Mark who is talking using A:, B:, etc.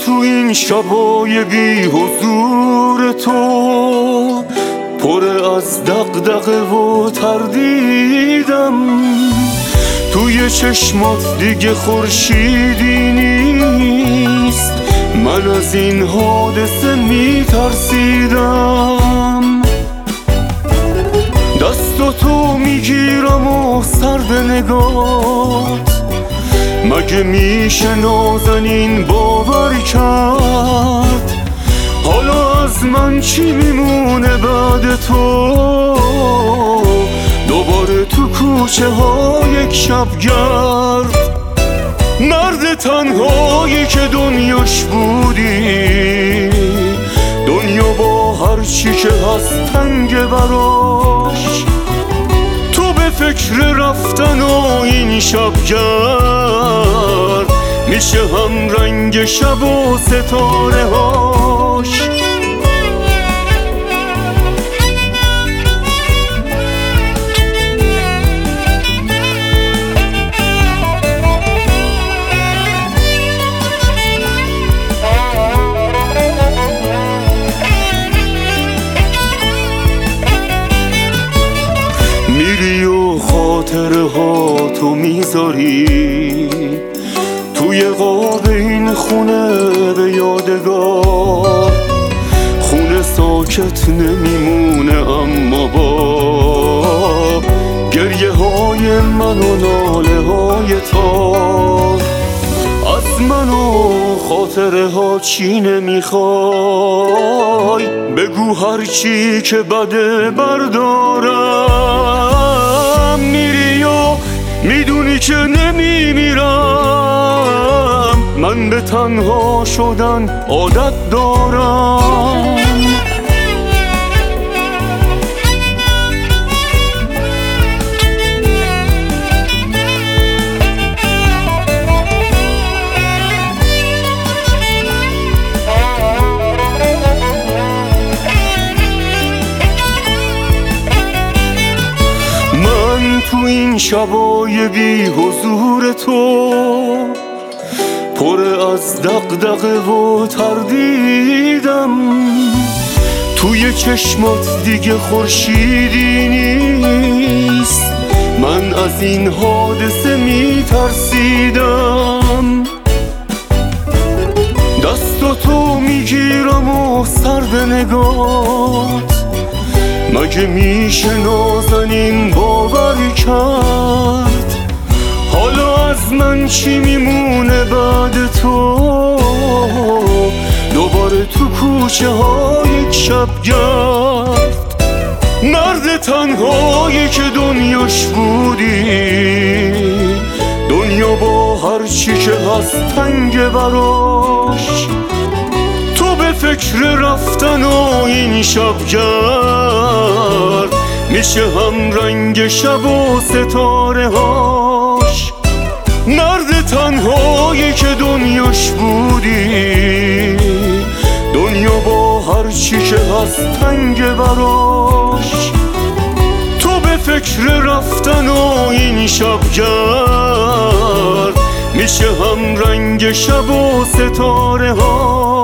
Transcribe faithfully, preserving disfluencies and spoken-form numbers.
A: تو این شبای بی حضور تو پر از دغدغه و تردیدم، توی چشمات دیگه خورشیدی نیست، من از این حادثه میترسیدم. دست تو میگیرم و سرد نگات، مگه میشه نازنین باور کرد؟ حالا از من چی میمونه بعد تو؟ دوباره تو کوچه ها یک شبگرد، مرد تنهایی که دنیاش بودی، دنیا با هر چی که هست تنگ براش. تو به فکر رفتن و این شبگرد، میشه هم رنگ شب و ستاره هاش. میری و خاطره ها تو میذاری توی قاب این خونه به یادگار، خونه ساکت نمیمونه اما با گریه های من و ناله های تار. از من و خاطره ها چی نمیخوای؟ بگو هر چی که بده بردارم. میری و میدونی که نمیمیرم، من به تنها شدن عادت دارم. تو این شبای بی حضور تو پر از دغدغه و تردیدم، توی چشمات دیگه خورشیدی نیست، من از این حادثه میترسیدم. دست تو میگیرم و سرد نگات، مگه میشه نازنین باور کرد؟ حالا از من چی میمونه بعد تو؟ دوباره تو کوچه ها یک شبگرد، مرد تنهایی که دنیاش بودی، دنیا با هر چی که هست تنگ براش. تو به فکر رفتن و این شبگرد، میشه هم رنگ شب و ستاره هاش. مرد تنهایی که دنیاش بودی، دنیا با هر چی که هست تنگ براش. تو به فکر رفتن و این شبگرد، میشه هم رنگ شب و ستاره هاش.